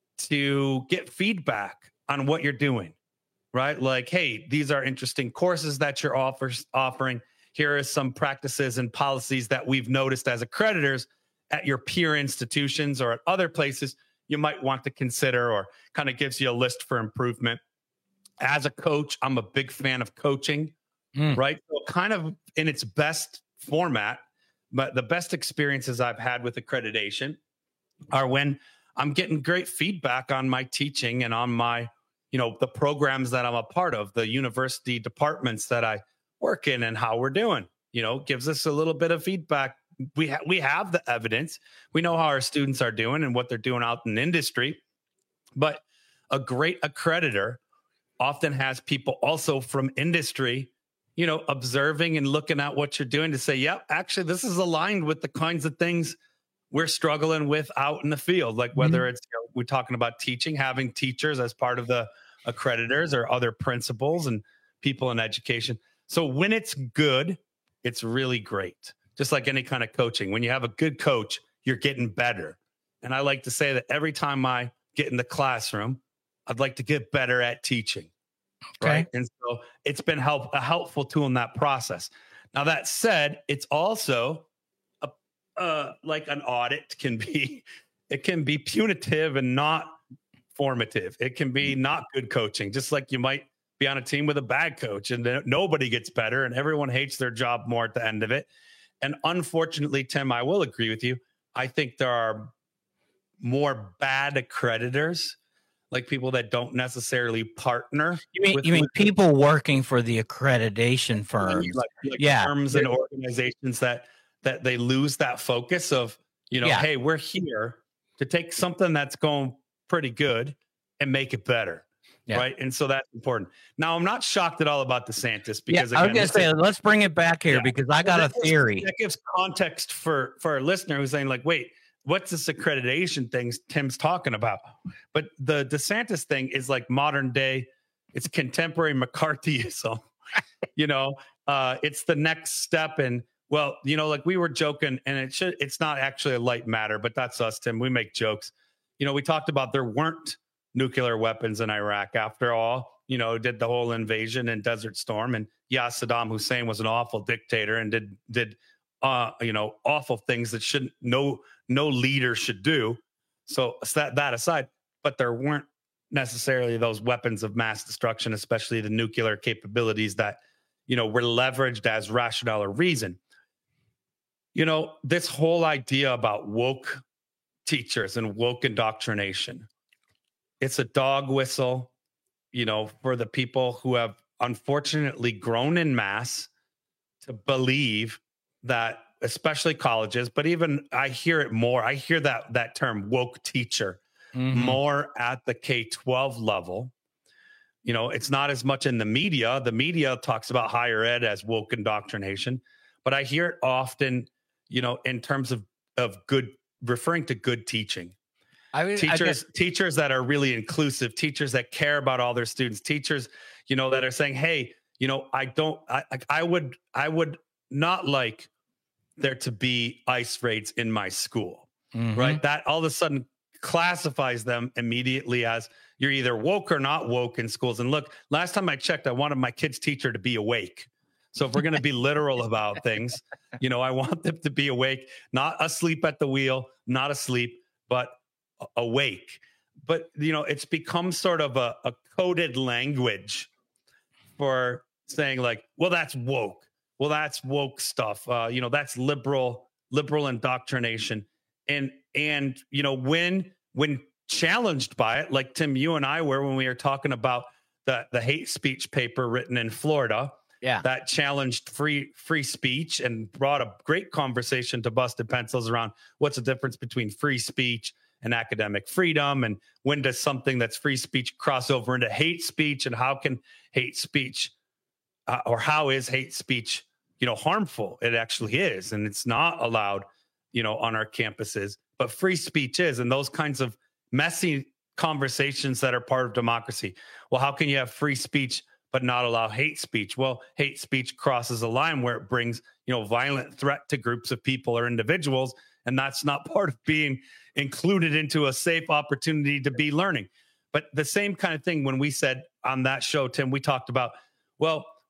to get feedback on what you're doing, right? Like, hey, these are interesting courses that you're offers, offering. here are some practices and policies that we've noticed as accreditors at your peer institutions or at other places you might want to consider, or kind of gives you a list for improvement. As a coach, I'm a big fan of coaching, mm. right? So kind of in its best format, but the best experiences I've had with accreditation are when I'm getting great feedback on my teaching and on my, you know, the programs that I'm a part of, the university departments that I work in, and how we're doing. You know, gives us a little bit of feedback. We ha- we have the evidence. We know how our students are doing and what they're doing out in industry. But a great accreditor often has people also from industry, you know, observing and looking at what you're doing to say, yep, actually, this is aligned with the kinds of things we're struggling with out in the field. Like whether mm-hmm. it's, you know, we're talking about teaching, having teachers as part of the accreditors or other principals and people in education. So when it's good, it's really great. Just like any kind of coaching. When you have a good coach, you're getting better. And I like to say that every time I get in the classroom, I'd like to get better at teaching. Okay. Right. And so it's been help, a helpful tool in that process. Now, that said, it's also a, uh, like an audit can be, it can be punitive and not formative. It can be not good coaching, just like you might be on a team with a bad coach and then nobody gets better and everyone hates their job more at the end of it. And unfortunately, Tim, I will agree with you. I think there are more bad accreditors, like people that don't necessarily partner. You mean, with, you mean with people working for the accreditation firms? like, like yeah. firms and organizations that that they lose that focus of, you know, yeah. hey, we're here to take something that's going pretty good and make it better. Yeah. Right. And so that's important. Now, I'm not shocked at all about DeSantis because yeah, again, I was going to say, let's bring it back here yeah. because I got well, a theory. Gives, that gives context for, for our listener who's saying like, wait, what's this accreditation thing Tim's talking about? But the DeSantis thing is like modern day. It's contemporary McCarthyism. you know, uh, it's the next step. And well, you know, like we were joking and it should, it's not actually a light matter, but that's us, Tim. We make jokes. You know, we talked about there weren't nuclear weapons in Iraq after all, you know, did the whole invasion and Desert Storm. And yeah, Saddam Hussein was an awful dictator and did, did, uh, you know, awful things that shouldn't, no, no leader should do. So that, that aside, but there weren't necessarily those weapons of mass destruction, especially the nuclear capabilities that, you know, were leveraged as rationale or reason. You know, this whole idea about woke teachers and woke indoctrination, it's a dog whistle, you know, for the people who have unfortunately grown in mass to believe that, especially colleges, but even I hear it more. I hear that that term woke teacher mm-hmm. more at the K twelve level. You know, it's not as much in the media. The media talks about higher ed as woke indoctrination, but I hear it often, you know, in terms of, of good, referring to good teaching. I mean, teachers, I guess, teachers that are really inclusive, teachers that care about all their students, teachers, you know, that are saying, hey, you know, I don't, I, I would, I would not like there to be ICE raids in my school, mm-hmm. right? That all of a sudden classifies them immediately as you're either woke or not woke in schools. And look, last time I checked, I wanted my kid's teacher to be awake. So if we're going to be literal about things, you know, I want them to be awake, not asleep at the wheel, not asleep, but awake. But, you know, it's become sort of a, a coded language for saying like, well, that's woke. Well, that's woke stuff. Uh, you know, that's liberal, liberal indoctrination. And, and, you know, when, when challenged by it, like Tim, you and I were, when we were talking about the, the hate speech paper written in Florida, yeah, that challenged free, free speech and brought a great conversation to Busted Pencils around what's the difference between free speech and academic freedom, and when does something that's free speech cross over into hate speech, and how can hate speech uh, or how is hate speech, you know, harmful? It actually is, and it's not allowed, you know, on our campuses, but free speech is, and those kinds of messy conversations that are part of democracy. Well, how can you have free speech but not allow hate speech? Well, hate speech crosses a line where it brings, you know, violent threat to groups of people or individuals, and that's not part of being included into a safe opportunity to be learning. But the same kind of thing when we said on that show, Tim, we talked about, well,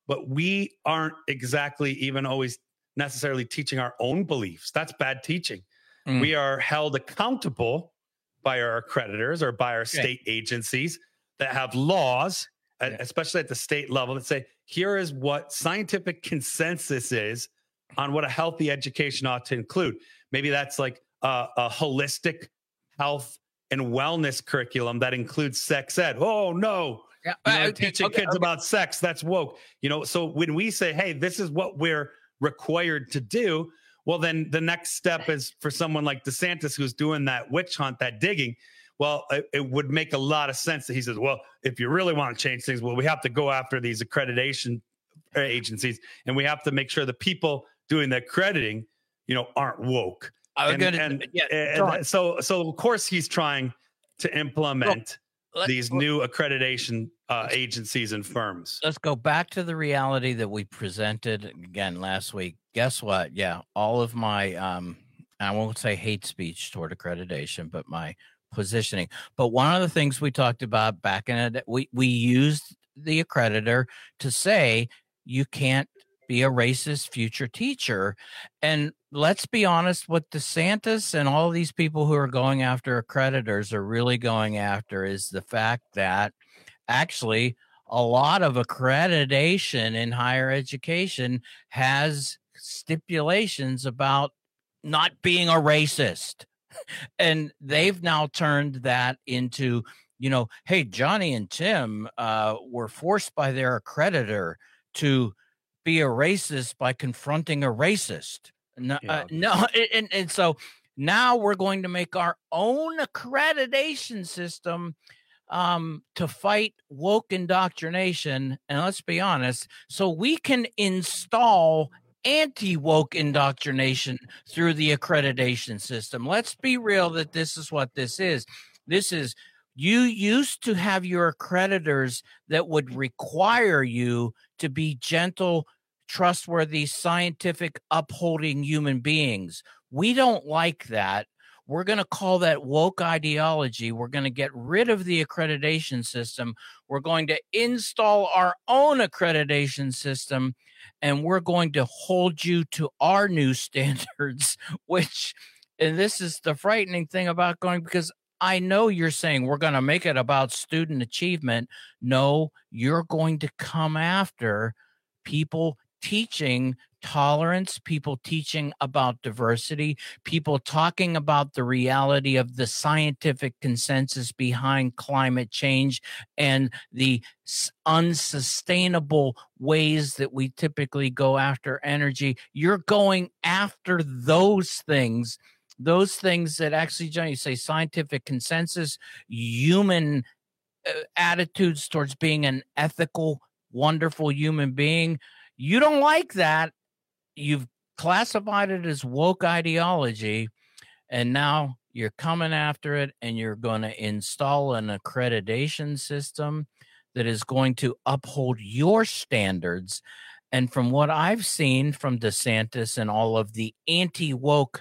but we aren't exactly even always necessarily teaching our own beliefs. That's bad teaching. Mm. We are held accountable by our accreditors or by our state okay. agencies that have laws, yeah. especially at the state level, that say, here is what scientific consensus is on what a healthy education ought to include. Maybe that's like a, a holistic health and wellness curriculum that includes sex ed. Oh, no. Yeah. You know, uh, teaching okay, kids okay. about sex, that's woke. You know, so when we say, hey, this is what we're required to do, well, then the next step is for someone like DeSantis, who's doing that witch hunt, that digging. Well, it, it would make a lot of sense that he says, well, if you really want to change things, well, we have to go after these accreditation agencies, and we have to make sure the people doing the accrediting, you know, aren't woke. I was and, gonna, and, yeah, and so, so of course he's trying to implement well, these new accreditation uh, agencies and firms. Let's go back to the reality that we presented again last week. Guess what? Yeah, all of my, um, I won't say hate speech toward accreditation, but my positioning. But one of the things we talked about back in it, we we used the accreditor to say you can't be a racist future teacher. And let's be honest, what DeSantis and all these people who are going after accreditors are really going after is the fact that actually a lot of accreditation in higher education has stipulations about not being a racist. And they've now turned that into, you know, hey, Johnny and Tim uh, were forced by their accreditor to be a racist by confronting a racist. No, yeah. uh, no, and, and so now we're going to make our own accreditation system um, to fight woke indoctrination. And let's be honest, so we can install anti-woke indoctrination through the accreditation system. Let's be real that this is what this is. This is, you used to have your accreditors that would require you to be gentle, trustworthy, scientific, upholding human beings. We don't like that. We're going to call that woke ideology. We're going to get rid of the accreditation system. We're going to install our own accreditation system, and we're going to hold you to our new standards, which, and this is the frightening thing about going, because I know you're saying we're going to make it about student achievement. No, you're going to come after people teaching tolerance, people teaching about diversity, people talking about the reality of the scientific consensus behind climate change and the unsustainable ways that we typically go after energy. You're going after those things, those things that actually, John, you say scientific consensus, human uh, attitudes towards being an ethical, wonderful human being. You don't like that. You've classified it as woke ideology, and now you're coming after it, and you're going to install an accreditation system that is going to uphold your standards. And from what I've seen from DeSantis and all of the anti-woke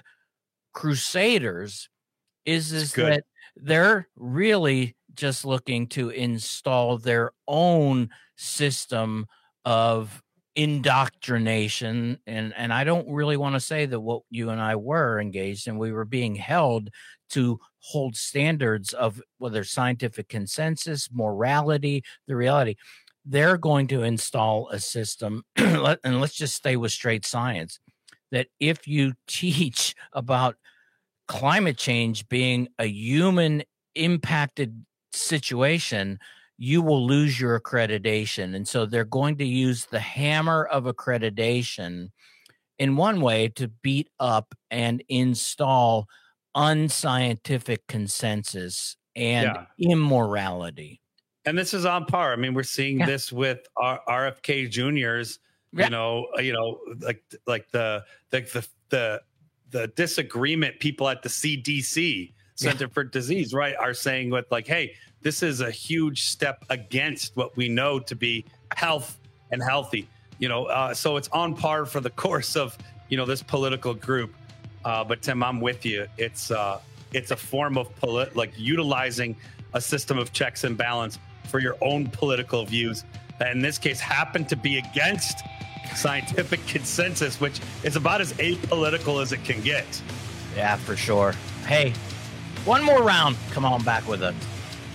crusaders is, is that they're really just looking to install their own system of indoctrination. And, and I don't really want to say that what you and I were engaged in, we were being held to hold standards of whether scientific consensus, morality, the reality. They're going to install a system, and let's just stay with straight science, that if you teach about climate change being a human impacted situation, you will lose your accreditation. And so they're going to use the hammer of accreditation in one way to beat up and install unscientific consensus and yeah. immorality. And this is on par. I mean, we're seeing yeah. this with our R F K juniors, yeah. you know, you know, like, like the, the, the, the, the disagreement people at the C D C, Center yeah. for Disease, right, are saying with like, hey, this is a huge step against what we know to be health and healthy, you know, uh, so it's on par for the course of, you know, this political group. Uh, but Tim, I'm with you. It's uh, it's a form of polit- like utilizing a system of checks and balance for your own political views. that in this case happened to be against scientific consensus, which is about as apolitical as it can get. Yeah, for sure. Hey, one more round. Come on back with us.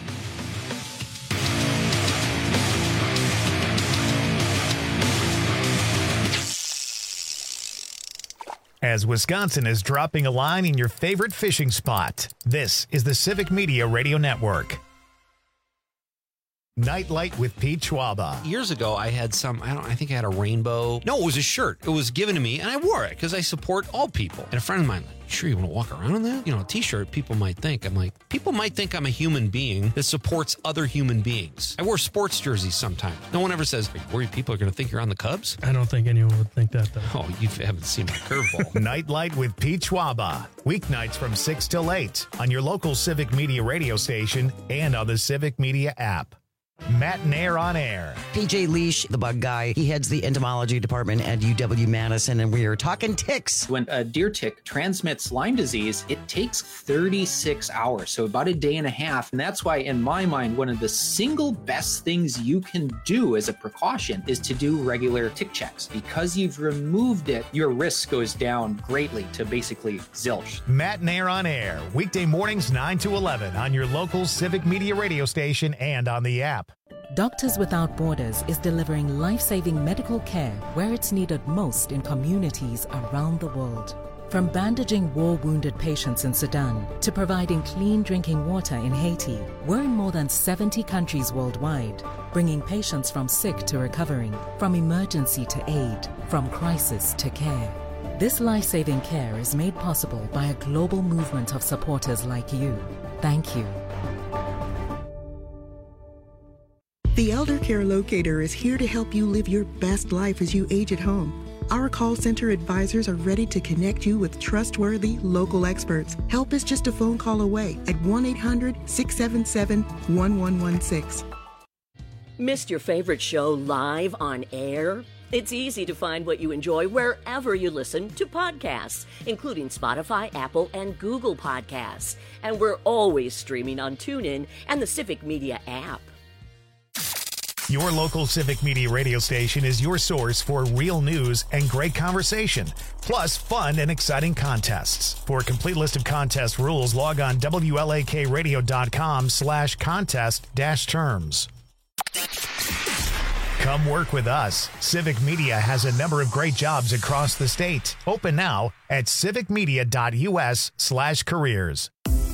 As Wisconsin is dropping a line in your favorite fishing spot, this is the Civic Media Radio Network. Nightlight with Pete Schwaba. Years ago, I had some, I don't, I think I had a rainbow. No, it was a shirt. It was given to me, and I wore it because I support all people. And a friend of mine, like, sure you want to walk around in that? You know, a t-shirt, people might think. I'm like, people might think I'm a human being that supports other human beings. I wear sports jerseys sometimes. No one ever says, are you worried people are going to think you're on the Cubs? I don't think anyone would think that, though. Oh, you haven't seen my curveball. Nightlight with Pete Schwaba. Weeknights from six till eight on your local Civic Media radio station and on the Civic Media app. Matt Nair on air. P J Leash, the bug guy, he heads the entomology department at U W Madison, and we are talking ticks. When a deer tick transmits Lyme disease, it takes thirty-six hours, so about a day and a half. And that's why, in my mind, one of the single best things you can do as a precaution is to do regular tick checks. Because you've removed it, your risk goes down greatly to basically zilch. Matt Nair on air, weekday mornings nine to eleven on your local Civic Media radio station and on the app. Doctors Without Borders is delivering life-saving medical care where it's needed most in communities around the world. From bandaging war-wounded patients in Sudan to providing clean drinking water in Haiti, we're in more than seventy countries worldwide, bringing patients from sick to recovering, from emergency to aid, from crisis to care. This life-saving care is made possible by a global movement of supporters like you. Thank you. The Elder Care Locator is here to help you live your best life as you age at home. Our call center advisors are ready to connect you with trustworthy local experts. Help is just a phone call away at one eight hundred, six seven seven, one one one six. Missed your favorite show live on air? It's easy to find what you enjoy wherever you listen to podcasts, including Spotify, Apple, and Google Podcasts. And we're always streaming on TuneIn and the Civic Media app. Your local Civic Media radio station is your source for real news and great conversation, plus fun and exciting contests. For a complete list of contest rules, log on W L A K radio dot com slash contest dash terms. Come work with us. Civic Media has a number of great jobs across the state. Open now at civicmedia.us slash careers.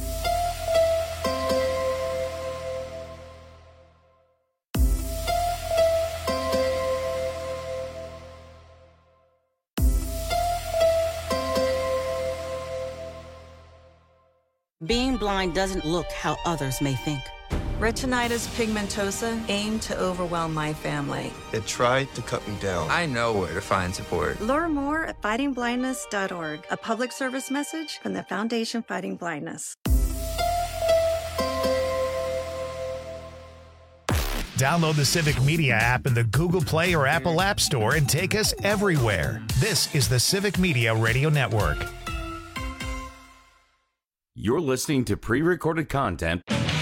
Being blind doesn't look how others may think. Retinitis pigmentosa aimed to overwhelm my family. It tried to cut me down. I know where to find support. Learn more at fighting blindness dot org, a public service message from the Foundation Fighting Blindness. Download the Civic Media app in the Google Play or Apple App Store and take us everywhere. This is the Civic Media Radio Network. You're listening to pre-recorded content.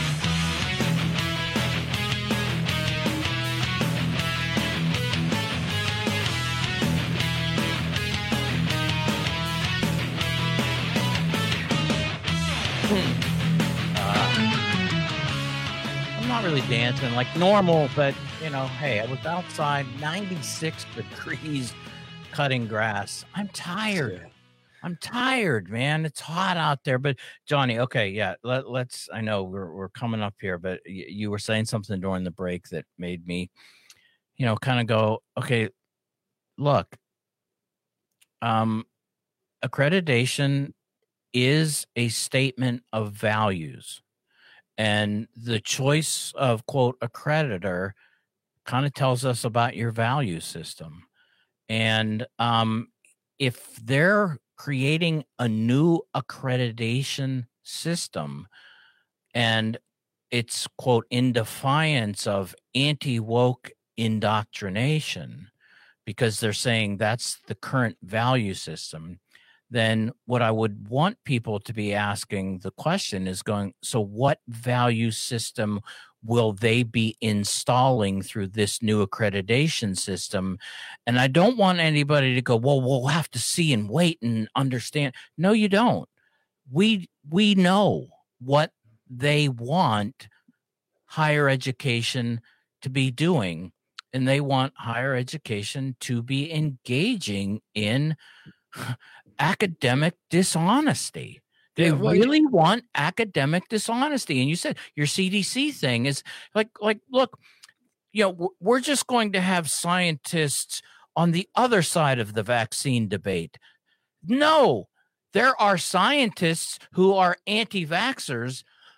Really dancing like normal, but you know, hey, I was outside ninety-six degrees cutting grass. I'm tired. I'm tired, man. It's hot out there. But Johnny, okay, yeah, let, let's I know we're we're coming up here, but y- you were saying something during the break that made me, you know, kind of go, okay, look, um accreditation is a statement of values. And the choice of, quote, accreditor kind of tells us about your value system. And um, if they're creating a new accreditation system and it's, quote, in defiance of anti-woke indoctrination, because they're saying that's the current value system, then what I would want people to be asking the question is going, so what value system will they be installing through this new accreditation system? And I don't want anybody to go, well, we'll have to see and wait and understand. No, you don't. We we know what they want higher education to be doing, and they want higher education to be engaging in academic dishonesty. They Yeah, well, really want academic dishonesty. And you said your C D C thing is like, like, look, you know, we're- we're just going to have scientists on the other side of the vaccine debate. No, there are scientists who are anti-vaxxers,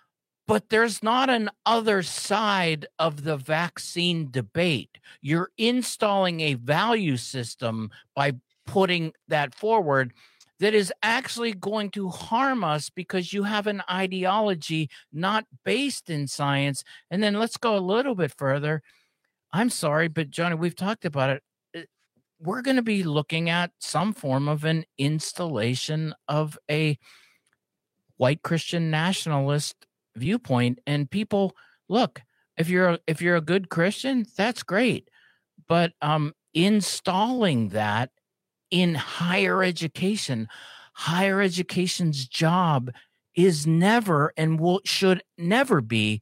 but there's not an other side of the vaccine debate. You're installing a value system by putting that forward that is actually going to harm us because you have an ideology not based in science. And then let's go a little bit further. I'm sorry, but Johnny, we've talked about it. It- We're going to be looking at some form of an installation of a white Christian nationalist viewpoint. And people, look, if you're if you're a good Christian, that's great. But um, installing that in higher education, higher education's job is never and will should never be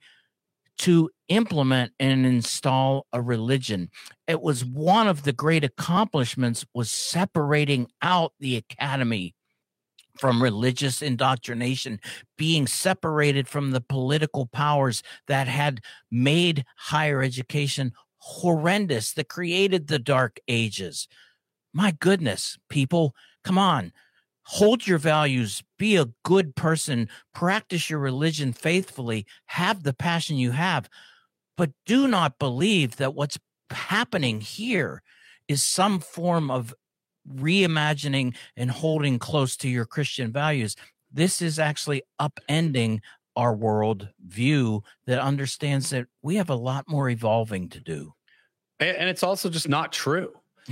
to implement and install a religion. It was one of the great accomplishments was separating out the academy from religious indoctrination, being separated from the political powers that had made higher education horrendous, that created the Dark Ages. My goodness, people, come on. Hold your values. Be a good person. Practice your religion faithfully. Have the passion you have. But do not believe that what's happening here is some form of reimagining and holding close to your Christian values. This is actually upending our world view that understands that we have a lot more evolving to do. And and it's also just not true.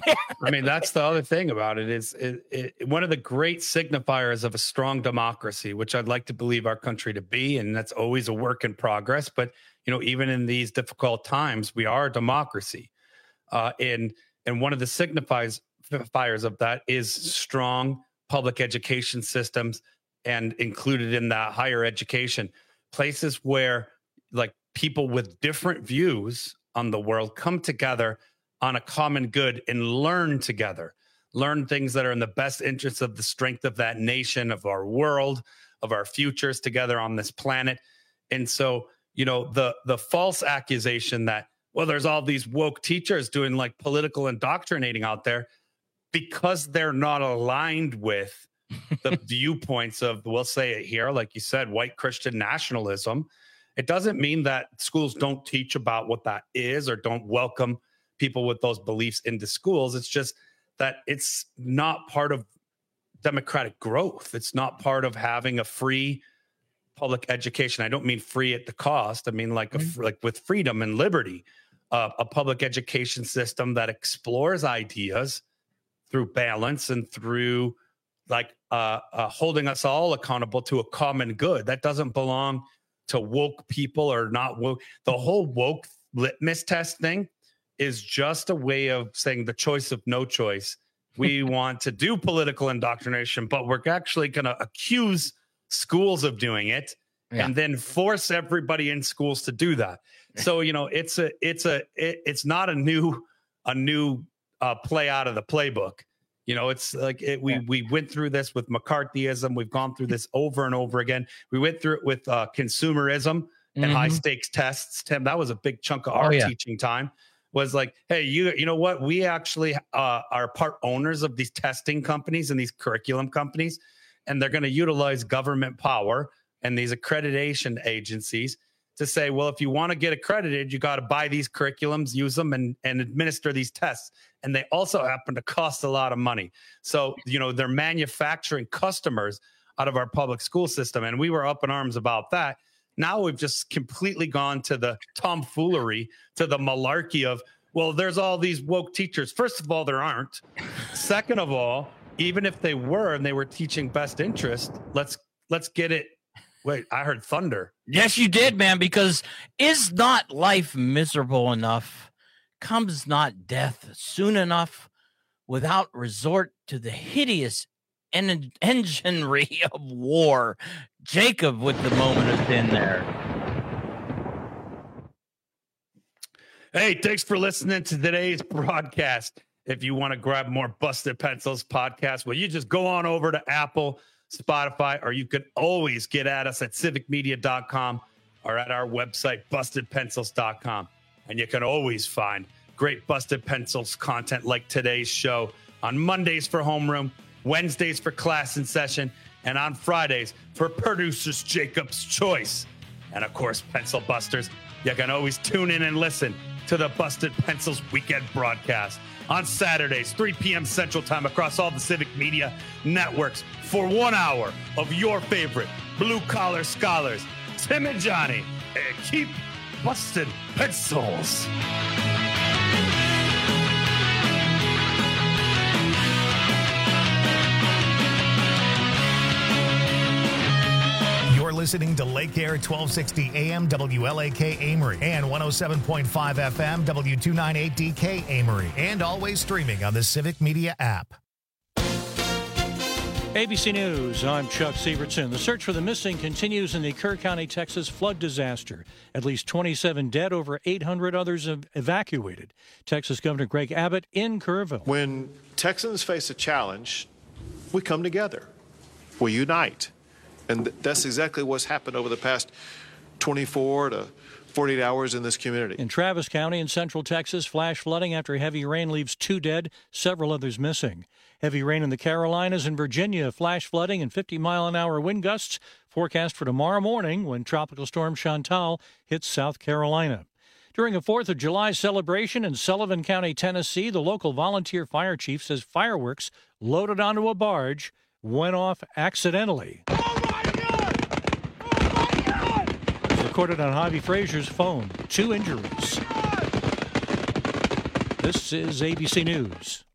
I mean, that's the other thing about it is it, it, one of the great signifiers of a strong democracy, which I'd like to believe our country to be, and that's always a work in progress. But, you know, even in these difficult times, we are a democracy. Uh, and, and one of the signifiers fires of that is strong public education systems, and included in that higher education, places where like people with different views on the world come together on a common good and learn together, learn things that are in the best interest of the strength of that nation, of our world, of our futures together on this planet. And so, you know, the the false accusation that, well, there's all these woke teachers doing like political indoctrinating out there because they're not aligned with the viewpoints of, we'll say it here, like you said, white Christian nationalism. It doesn't mean that schools don't teach about what that is or don't welcome people with those beliefs into schools. It's just that it's not part of democratic growth. It's not part of having a free public education. I don't mean free at the cost. I mean like a, like with freedom and liberty, uh, a public education system that explores ideas through balance and through like uh, uh, holding us all accountable to a common good. That doesn't belong to woke people or not woke. The whole woke litmus test thing is just a way of saying the choice of no choice. We want to do political indoctrination, but we're actually going to accuse schools of doing it yeah. and then force everybody in schools to do that. So, you know, it's a, it's a, it, it's not a new, a new uh, play out of the playbook. You know, it's like it, we, yeah. we went through this with McCarthyism. We've gone through this over and over again. We went through it with uh, consumerism and mm-hmm. high stakes tests. Tim, that was a big chunk of our oh, yeah. teaching time. Was like, hey, you you know what? We actually uh, are part owners of these testing companies and these curriculum companies, and they're going to utilize government power and these accreditation agencies to say, well, if you want to get accredited, you got to buy these curriculums, use them, and, and administer these tests. And they also happen to cost a lot of money. So, you know, they're manufacturing customers out of our public school system. And we were up in arms about that. Now we've just completely gone to the tomfoolery, to the malarkey of, well, there's all these woke teachers. First of all, there aren't. Second of all, even if they were and they were teaching best interest, let's let's get it Wait, I heard thunder. Yes, you did, man, because is not life miserable enough? Comes not death soon enough without resort to the hideous en- enginery of war? Jacob with the moment of sin there. Hey, thanks for listening to today's broadcast. If you want to grab more Busted Pencils podcast, well, you just go on over to Apple, Spotify, or you could always get at us at civic media dot com or at our website, busted pencils dot com. And you can always find great Busted Pencils content like today's show on Mondays for Homeroom, Wednesdays for Class in Session, and on Fridays for Producer's Jacob's Choice. And of course, Pencil Busters, you can always tune in and listen to the Busted Pencils weekend broadcast on Saturdays, three p.m. Central Time across all the Civic Media networks for one hour of your favorite blue-collar scholars, Tim and Johnny, and keep busted pencils. You're listening to Lake Air twelve sixty A M W L A K Amory and one oh seven point five F M W two ninety-eight D K Amory, and always streaming on the Civic Media app. A B C News, I'm Chuck Sievertson. The search for the missing continues in the Kerr County, Texas flood disaster. At least twenty-seven dead, over eight hundred others have evacuated. Texas Governor Greg Abbott in Kerrville. When Texans face a challenge, we come together. We unite. And that's exactly what's happened over the past twenty-four to forty-eight hours in this community. In Travis County in central Texas, flash flooding after heavy rain leaves two dead, several others missing. Heavy rain in the Carolinas and Virginia, flash flooding and fifty mile an hour wind gusts forecast for tomorrow morning when Tropical Storm Chantal hits South Carolina. During a fourth of July celebration in Sullivan County, Tennessee, the local volunteer fire chief says fireworks loaded onto a barge went off accidentally. Recorded on Javi Frazier's phone. Two injuries. This is A B C News.